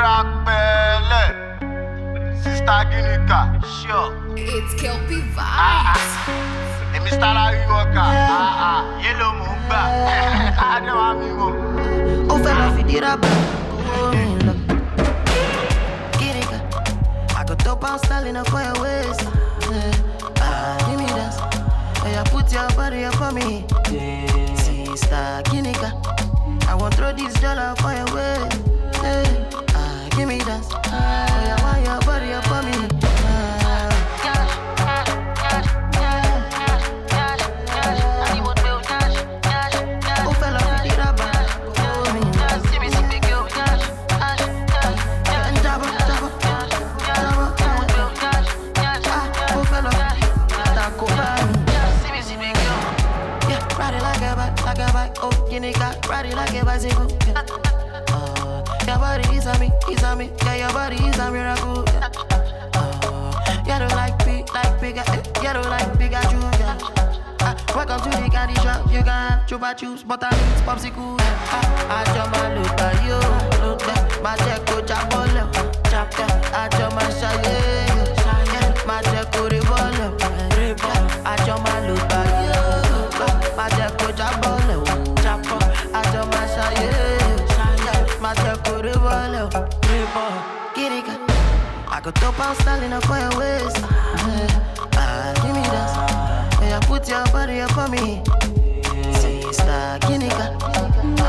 Rapele, Sister Ginika, sure. It's Kelpie Vibes. And Mr. Larioka, Yellow Mumba, I don't want me more. Oh, fella, if you did a Ginika, I got 2 pounds styling up for your waist. Give me this. You put your body up for me. Sister Ginika, I won't throw this dollar for your waist. Give me that. I want your body up for me. Oh, fella, we did a bad. Oh, fella, that go bad. Yeah, ride it like a bike. Oh, Ginika, ride it like a bicycle. Your body is on me. Yeah, your body is a miracle. You don't like big, you don't like Pikachu. Welcome to the candy shop. You can have chupa chups, but I need popsicle. I jump my look at you. My check go chapole. I jump my shy. My check go revolve. I jump my look at you. My check go chapole. I jump my shy. My check go revolve. Ginika, I got 2 pounds styling up for your waist. Give me that. You put your body up for me. Sister Ginika,